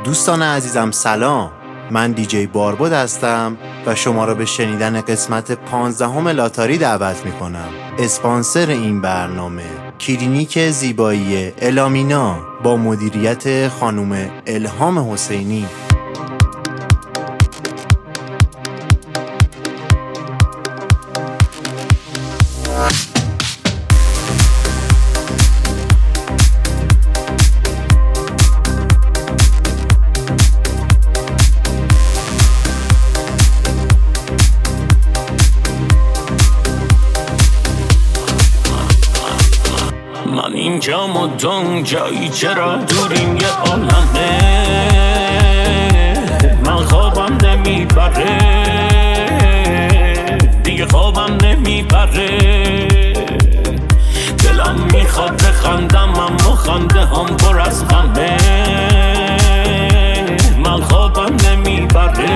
دوستان عزیزم سلام، من دیجی باربد هستم و شما را به شنیدن قسمت 15 لاتاری دعوت می کنم. اسپانسر این برنامه کلینیک زیبایی الامینا با مدیریت خانم الهام حسینی. من اینجا مدام جایی چرا دوریم یه عالمه، من خوابم نمیبره دیگه، خوابم نمیبره، دلم میخواد بخندم اما خنده هم پر از غمه، من خوابم نمیبره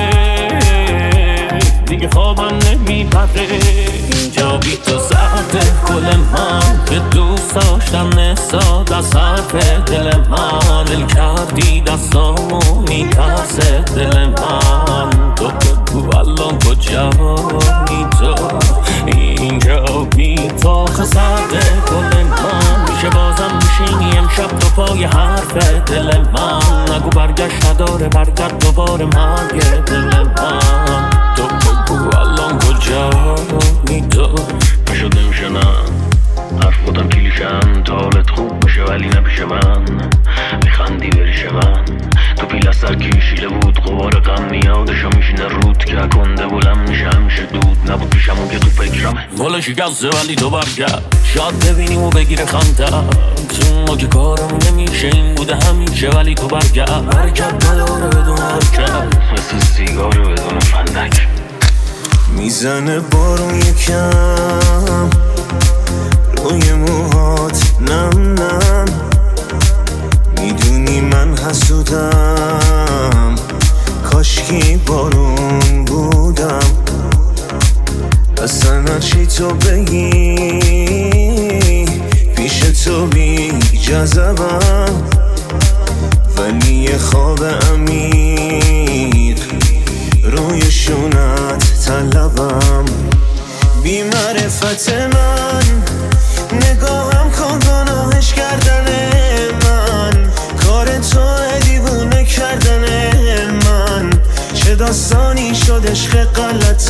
دیگه، خوابم نمیبره. اینجا بی تو سرده گل من که دوست داشتم نساد از حرف دل من، دل کردی دستامو میترسه دل من، تو بگو الان کجایی تو؟ اینجا بی تو سرده گل من، میشه بازم میشینی امشب تو پای حرف دل من، نگو برگشت نداره برگرد دوباره مرگ دل من، تو بگو الان کجایی تو؟ نشد نمیشه نه حرف بودم کلیشم، تا حالت خوب بشه ولی نمیشه من، میخندی بریشه من تو پیل از سر کشیده بود غبار غم، میادشا میشینه رود که کنده بلم میشه همیشه دود نبود پیشمون که تو فکرمه، گل شکسته ولی تو برگرد شاید ببینیم و بگیره خنده، چون ما که کارمون نمیشه این بوده همیشه ولی تو برگرد، حرکت نداره بدون حرکت مثل سیگار بدون فندک، میزنه بارون یکم روی موهات نم نم، میدونی من حسودم کاشکی بارون بودم، اصلا هرچی تو بگی پیش تو بی جذبم، ولی یه خواب عمیق روی شونت طلبم، بی معرفت من نگاهم کن گناهش کردن من، کار تو دیوونه کردن من، چه داستانی شد عشق غلط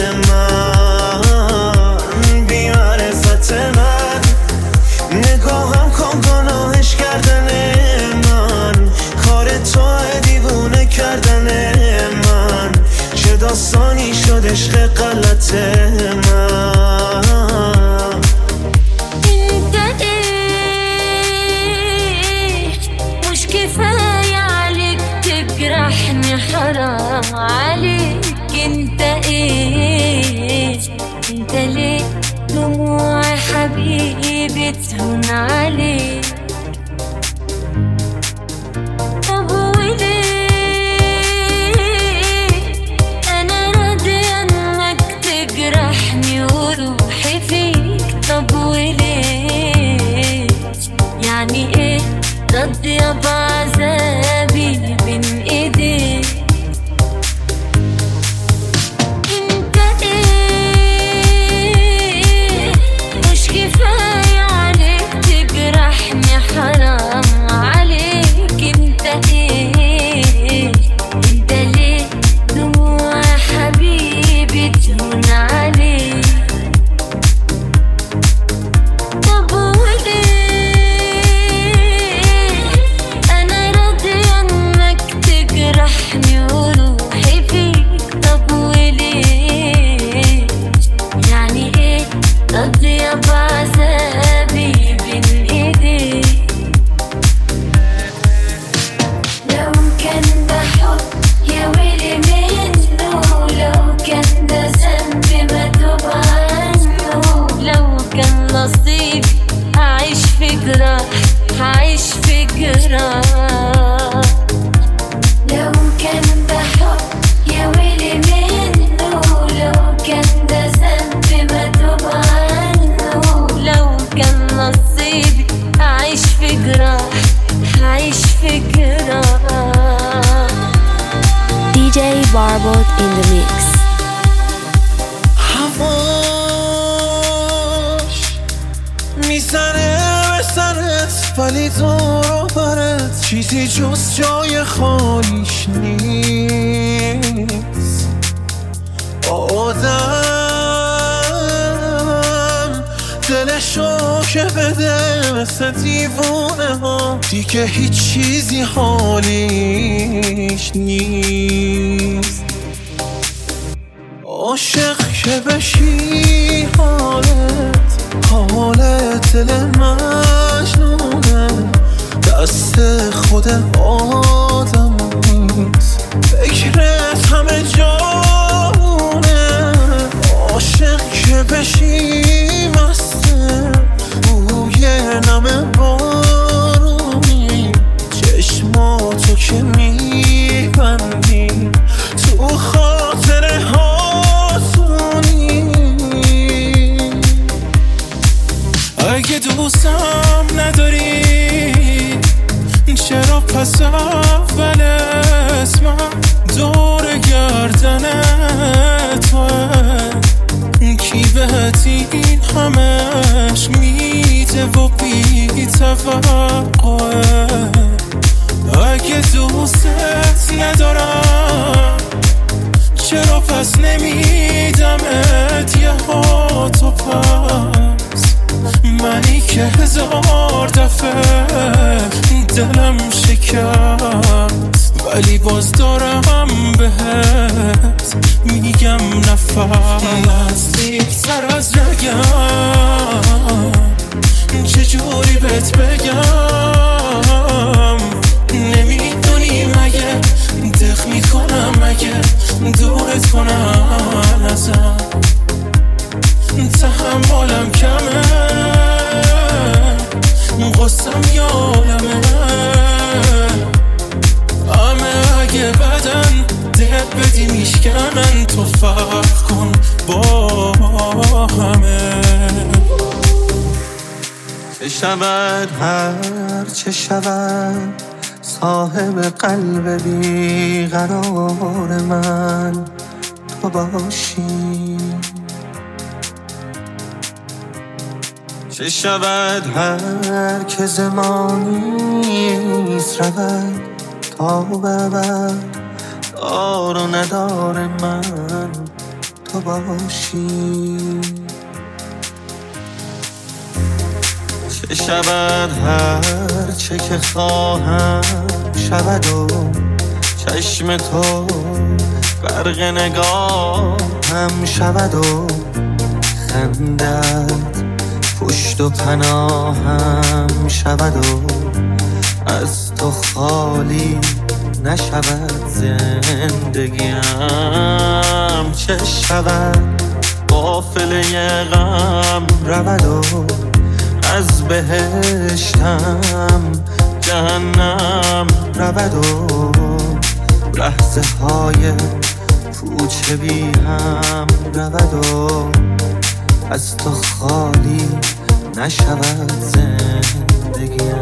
من، بی معرفت من نگاهم کن گناهش کردن من، کار تو دیوونه کردن من، چه داستانی شد عشق غلط من. حرام عليك انت ايه، انت ليه دموع حبيبي تهون عليك، طب وليه انا راضي انك تجرحني وروحي فيك، طب وليه يعني ايه راضي بعذابي بين ايديك، انت ايه مش كفاية عليك تجرحني DJ Barbot in the mix. هواش میزنه به سرت ولی دور و برت چیزی جز جای خالیش نیست. آدم دلشو که بده مثل دیوونه ها دیگه هیچ چیزی حالیش نیست. عاشق که بشی حالت دل مجنونه دست خود آدم نیست فکرت همه جامونه. عاشق که بشی مسته بوی نم بارونی چشماتو که میبندی تو خاطره هاتونی. اگه دوستم نداری چرا پس اول اسمم دور گردن توه؟ کی بهت این همش میده و بی توقعه؟ اگه دوستت ندارم چرا پس نمیدمت یه هاتو پس؟ منی که 1000 دفعه دلم شکست ولی باز دارم بهت میگم نفر نزدیک‌تر از رگم چجوری بهت بگم؟ نمیدونی مگه دق میکنم مگه دورت کنم ازم تحملم کمه قصم یادمه همه اگه بدن دهت بدی میشکنن تو فرق کن با همه. چه شود هر چه شود صاحب قلب بیقرار من تو باشی. چه شود هر که زمانیست رود تا ببر دار و ندار من تو باشی. چه شود هر چه که خواهم شود و چشم تو غرق نگاه هم شود و خندت پشت و پناهم شود و از تو خالی نشود زندگیم. چه شود قافله غم رود و از بهشتم جهنم رود و لحظه های پوچ بی هم رود و از تو خالی نشود زندگیم.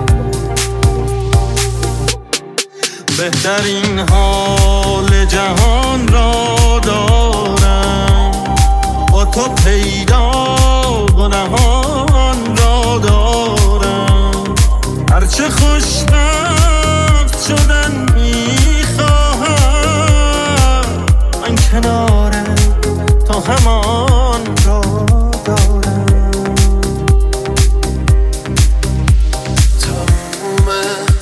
بهترین حال جهان را دارم با تو پیدا و نهان را دارم. هرچه خوشبخت شدن میخواهم من کنار تو همان را دارم. تموم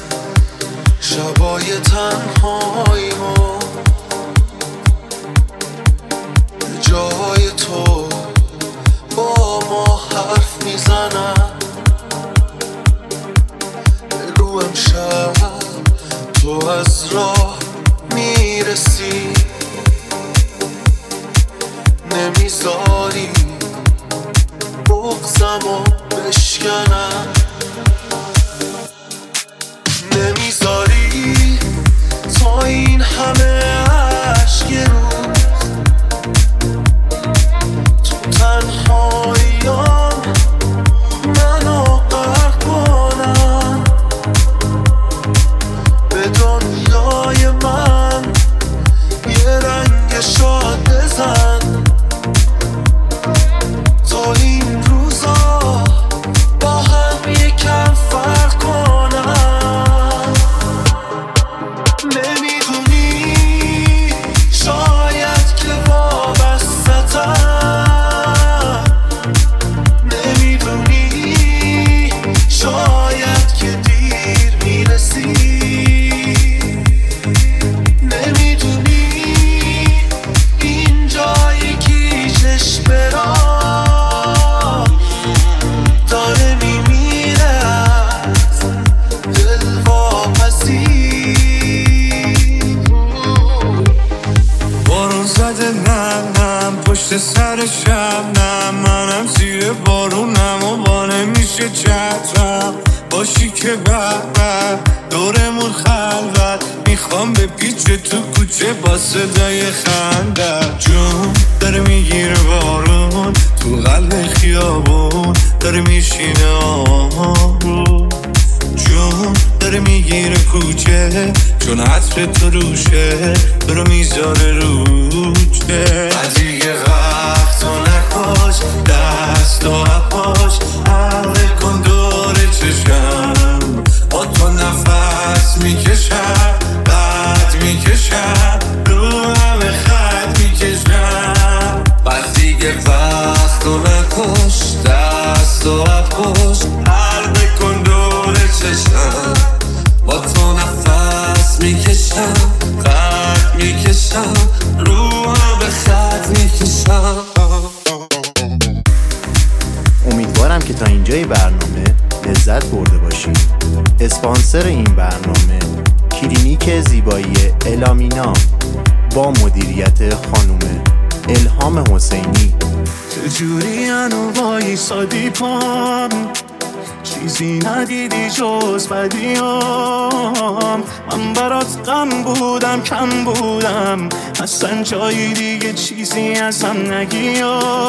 شبای تنهاییمو جای تو با ما حرف میزنم. بگو امشب تو از راه میرسی نمیذاری بغضمو بشکنم. نمیذاری تا این همه عشق یه روز تو تنهاییام منو غرق کنم. به دنیای من بارونم و بانه میشه چترم باشی که بعد دورمون خلوت میخوام به پیچ تو کوچه با صدای خنده جون داره میگیره بارون تو قلب خیابون داره میشینه آروم جون داره میگیره کوچه چون عطر تو روشه تو رو میذاره روچه دیگه وقت و نکاش دست و اپاش حلقه کن دور چشم با تو نفس میکشم بعد میکشم رو همه خط میکشم بعد دیگه وقت و نکاش دست و اپاش حلقه کن دور چشم با تو نفس میکشم خط میکشم رو هم به خط میکشم. امیدوارم که تا اینجای برنامه لذت برده باشید. اسپانسر این برنامه کلینیک زیبایی الامینا با مدیریت خانم الهام حسینی. چجوری هنو وایسادی پام چیزی ندیدی جز بدیام من برات غم بودم کم بودم اصلا جایی دیگه چیزی ازم نگی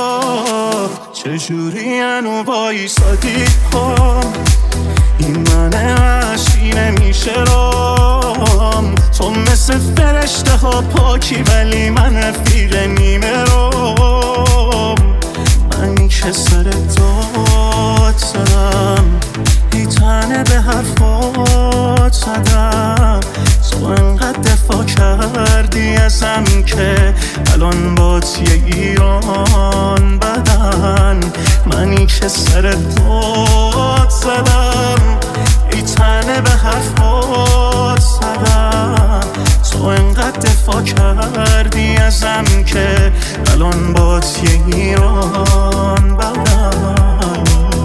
چجوری هنو وایسادی پام این من عشقی نمیشه رام تو مثل فرشته ها پاکی ولی من رفیق نیمه رام من که سر داد زدم ای تنه به حرفات زدم تو انقدر دفاع کردی ازم که الان بات یه ایران بدن منی که سر داد زدم ای تنه به حرفات زدم تو انقدر دفاع کردی ازم که الان بات یه ایران بدن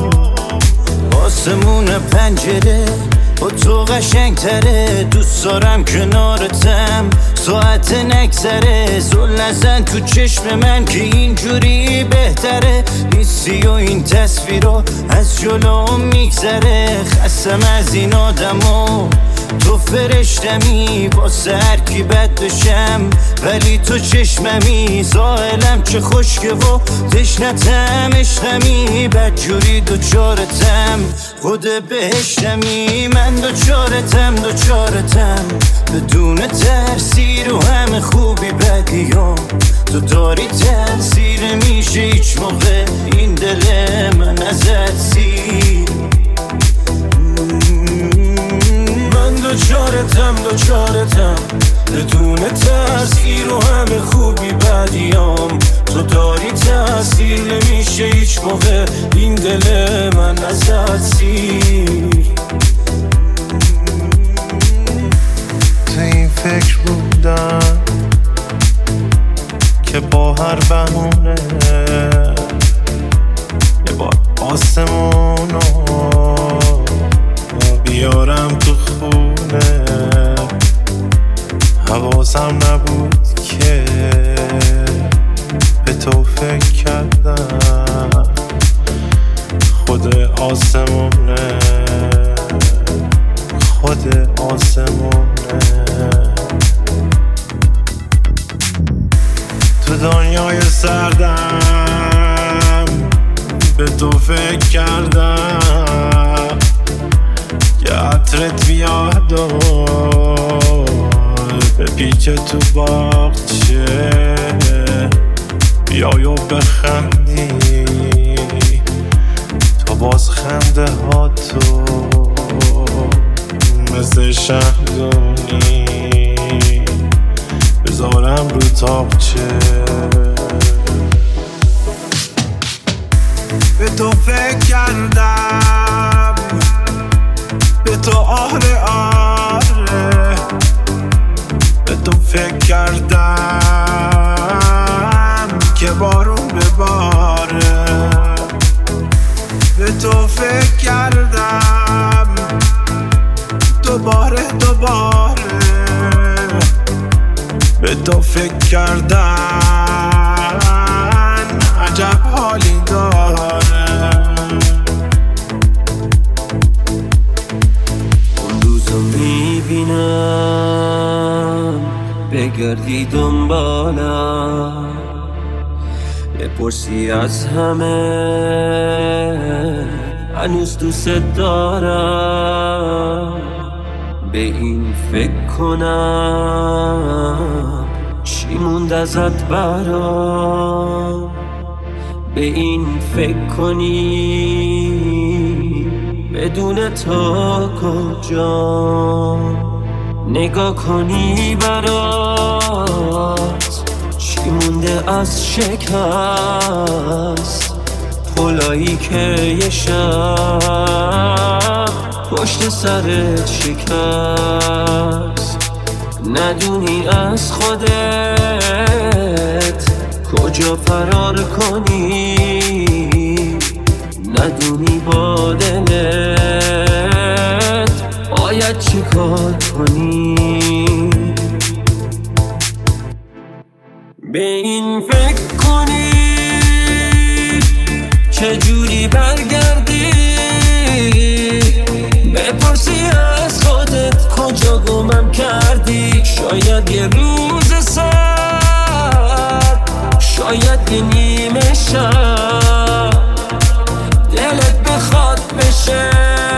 آسمون پنجره با تو قشنگ تره دوست دارم کنارتم ساعت نگذره زل نزن تو چشم من که اینجوری بهتره نیستی و این تصویرها از جلوم میگذره خستم از این آدمو تو فرشتمی واسه هر کی بد بشم ولی تو چشممی زائلم چه خشکه و تشنتم عشقمی بدجوری دوچارتم خود بهشتمی من دوچارتم بدون ترسی رو همه خوبی بدیام تو داری تاثیر میشه هیچ موقع این دل من ازت سیر دوچارتم بدون تاثیر و همه خوبی بدیام تو داری تاثیر نمیشه هیچ موقع این دل من ازت سیر تو این فکر بودم که با هر بهونه یه بار آسمونو بیارم تو خونه حواسم نبود که به تو فکر کردم خود آسمونه تو دنیای سردم به تو فکر کردم که عطرت بیاد و به پیچ تو باغچه بیای و بخندی تو باز خنده ها تو مثل شهدونی بذارم رو تاقچه به تو فکر کردم به تو آره به تو فکر کردم که بارون بباره به تو فکر کردم دوباره به تو فکر کردم عجب حالی داره بگردی دنبالم، بپرسی از همه هنوز دوست دارم. به این فکر کنم چی موند ازت برام. به این فکر کنی بدون تا کجا نگاه کنی برات چی مونده از شکست. پلایی که یه شب پشت سرت شکست. ندونی از خودت کجا فرار کنی، ندونی با دلت باید چی کار کنی. به این فکر کنی چجوری برگردی، بپرسی از خودت کجا گمم کردی. شاید یه روز سر، شاید یه نیمه شب دلت بخواد بشه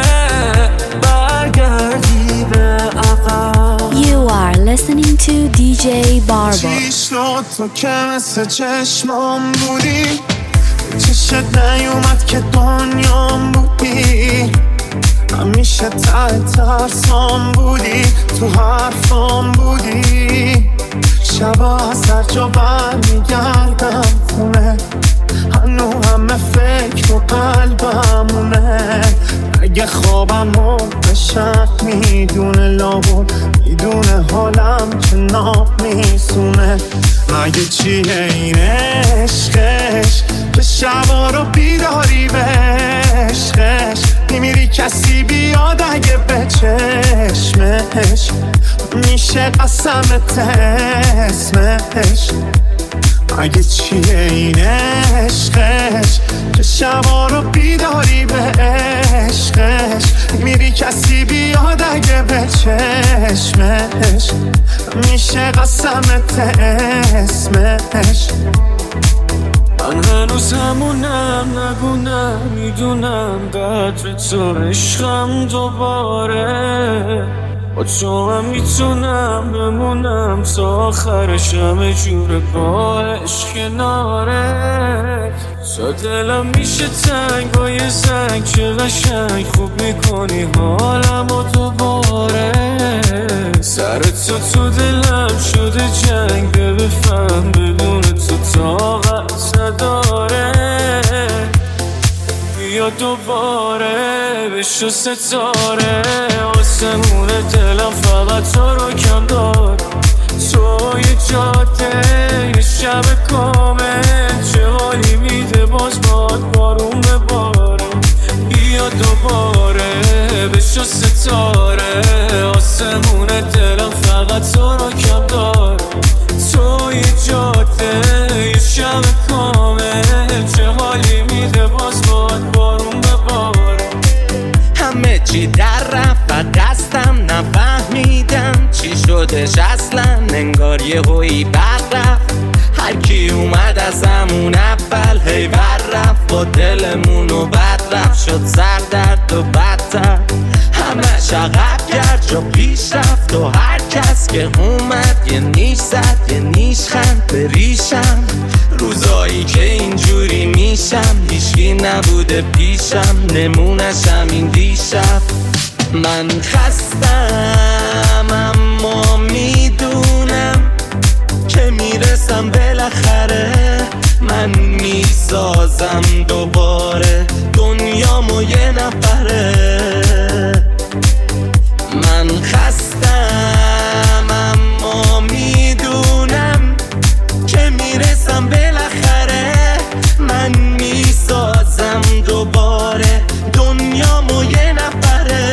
برگردی به عقب. You are listening to DJ Barbo. چی شد تو که مثل چشمام بودی، چشت نیومد که دنیام بودی. همیشه ته ترسام بودی، تو حرفام بودی. شبا سر جا برمیگردم خونه، هنو همه فکر و قلبمونه. اگه خوابم رو به شب میدونه، لابد میدونه حالم که ناب میسونه. مگه چیه این عشقش که شبا رو بیداری به عشقش. میمیری کسی بیاد اگه به چشمش میشه قسمت اسمش. مگه چیه این عشقش که شبا رو بیداری به عشقش. میری کسی بیاد اگه به چشمش میشه قسمت اسمش. من هنوز همونم، نگونم، میدونم قدر تو عشقم دوباره. با تو هم میتونم بمونم تا آخرش، همه جوره با عشق کناره. تا دلم میشه تنگ با یه زنگ، چه قشنگ خوب میکنی حالم و دوباره. سر تو دلم شده جنگ، بفهم بدون تو طاقت نداره. بیا دوباره بشو ستاره، آسمون دلم فقط تو رو کم دار. تو یه جاده یه شب کامل، چه حالی میده باز باد بارون بباره. بیا دوباره بشو ستاره، آسمون دلم فقط تو رو کم دار. تو یه جاده یه شب کامل، چه حالی میده باز باد بارون بباره. همه چی در رفت و دستم نفهمیدم چی شدش اصلا. انگار یه هویی برق رفت، هر کی اومد از همون اول هی بر رفت. با دلمونو بد رفت، شد سر درد و بدتر. همش عقب کرد جا پیش رفت، و هر کس که اومد یه نیش زد، یه نیش خند به ریشم. روزایی که اینجوری میشم هیچکی نبوده پیشم، نمونش همین دیشب. من خستم اما میدونم که میرسم بالاخره. من میسازم دوباره دنیامو یه نفره. من خستم اما میدونم که میرسم بالاخره. من میسازم دوباره دنیامو یه نفره.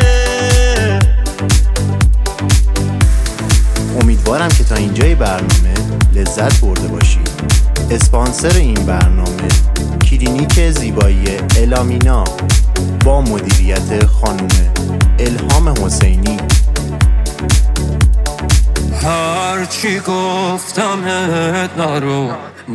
امیدوارم که تا اینجای برنامه لذت برده باشید. اسپانسر این برنامه کلینیک زیبایی الامینا با مدیریت خانم الهام حسینی. هر هرچی گفتمت نرو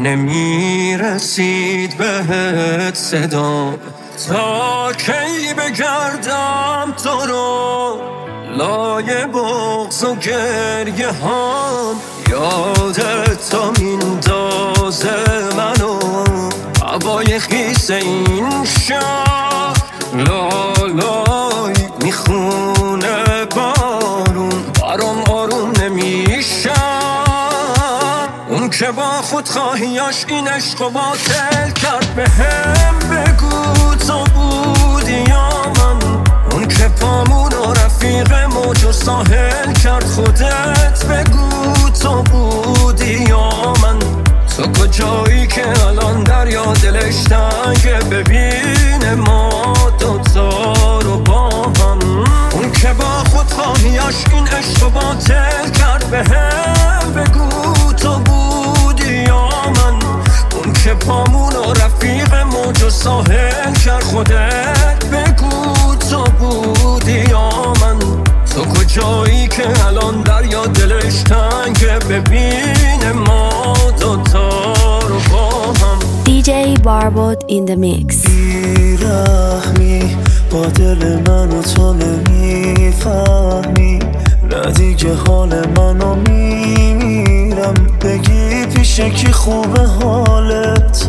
نمیرسید بهت صدام تا کی بگردم تو رو لای بغض و گریه هم یادت تا میندازه منو هوای خیس این شهر لالای میخونه بارون برام آروم نمیشه اون که با خودخواهیاش این عشق باطل کرد بهم بگو تو بودی یا من اون که پامون و رفیق موج و ساحل کرد خودت بگو تو بودی یا من تو کجایی که الان دریا دلش تنگه ببینه ما دوتا رو با هم اون که با خودخواهیاش این عشق باطل کرد بهم بگو تو بودی یا من اون که پامون و رفیق موج و ساحل کرد خودت بگو تو بودی یا من تو کجایی که الان دریا دلش تنگه ببینه ما دوتا رو با هم DJ Barbot in the mix. بیرحمی با دل منو تو نمیفهمی نه دیگه حال منو میمیرم بگی پیشه کی خوبه حالت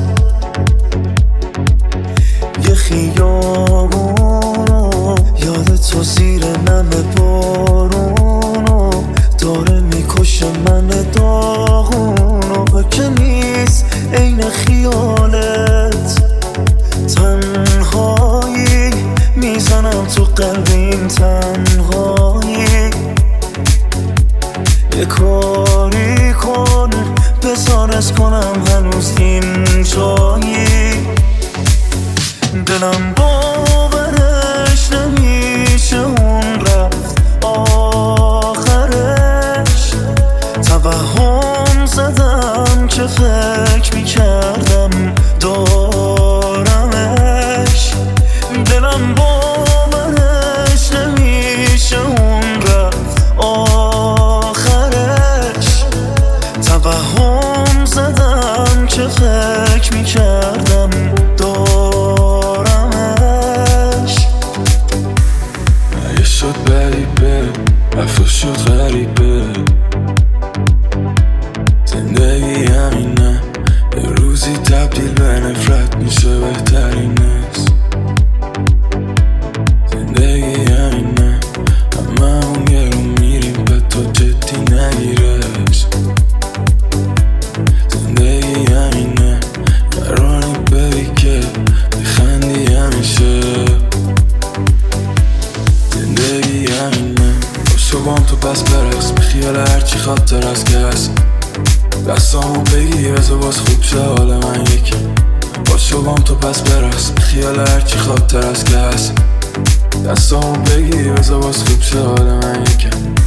یه خیابونو یاد تو زیر نم بارونو داره میکشه من داغونو که نیست عین خیالت تنهایی میزنم تو قلبیم تنهایی یه کاری کن بزارش کنم هنوز این جایی دلم باورش نمیشه اون رفت آخرش توهم زدم که فکر میکردم دارمش دلم باورش نمیشه اون رفت آخرش توهم زدم که فکر میکردم دارمش یه شد بریبه رفت شد غریبه زندگی همینه یه روزی تبدیل به نفرت میشه بهترین است زندگی همینه همه اون یه رو میریم به تو جدی نگیرش زندگی همینه قراری ببی که بخندی همیشه زندگی همینه باشو بام تو پس برقص بخیال هرچی خاطر از که هست دستامو بگی بزا باز خوب شه حال من یکی باشو بام تو پس برقص بخیال هرچی خاطر از که هست دستامو بگی بزا باز خوب شه حال من یکی